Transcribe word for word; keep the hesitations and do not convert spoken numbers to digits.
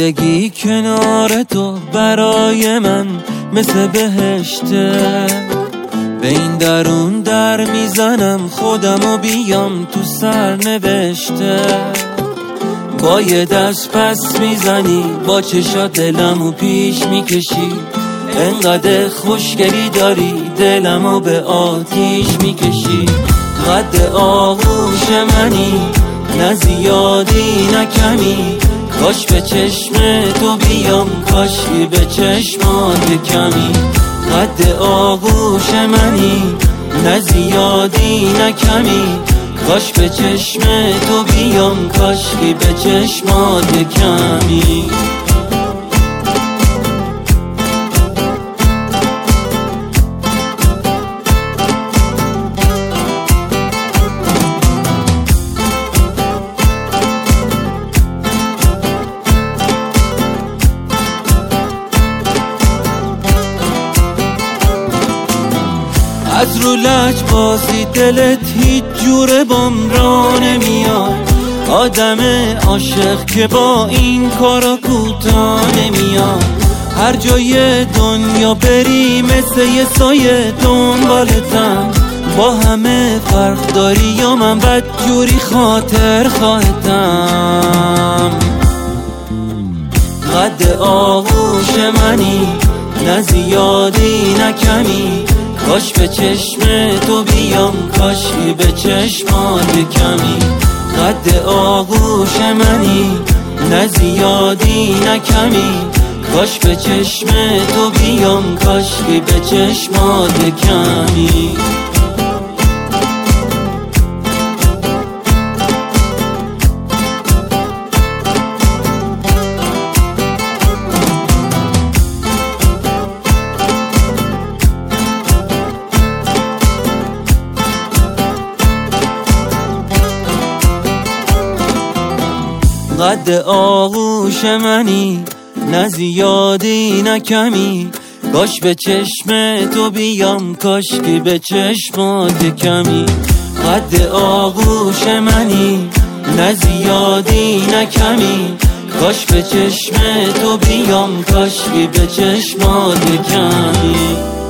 زندگی کنار تو برای من مثل بهشته. به این درون در میزنم خودمو بیام تو سرنوشته. با یه دست پس میزنی با چشات دلمو پیش میکشی. انقدر خوشگلی داری دلمو به آتیش میکشی. قد آغوش منی نه زیادی نه کمی. کاش به چشم تو بیام کاشکی به چشمات کمی. قد آغوش منی نه زیادی نه کمی. کاش به چشم تو بیام کاشکی به چشمات کمی. از رو لج بازی دلت هیچ جوره بام را نمیاد. آدم عاشق که با این کارا کوتاه نمیاد. هر جای دنیا بری مثل یه سایه دنبالتم. با همه فرق داری یا من بد جوری خاطر خواهتم. قد آغوش منی نه زیادی نه کمی. کاش به چشم تو بیام کاشکی به چشمات کمی. قد آغوش منی نه زیادی نه کمی. کاش به چشم تو بیام کاشکی به چشمات کمی. قد آغوش منی نه زیادی نه کمی. کاش به چشم تو بیام کاشکی به چشمات کمی. قد آغوش منی نه زیادی نه کمی. کاش به چشم تو بیام کاشکی به چشمات کمی.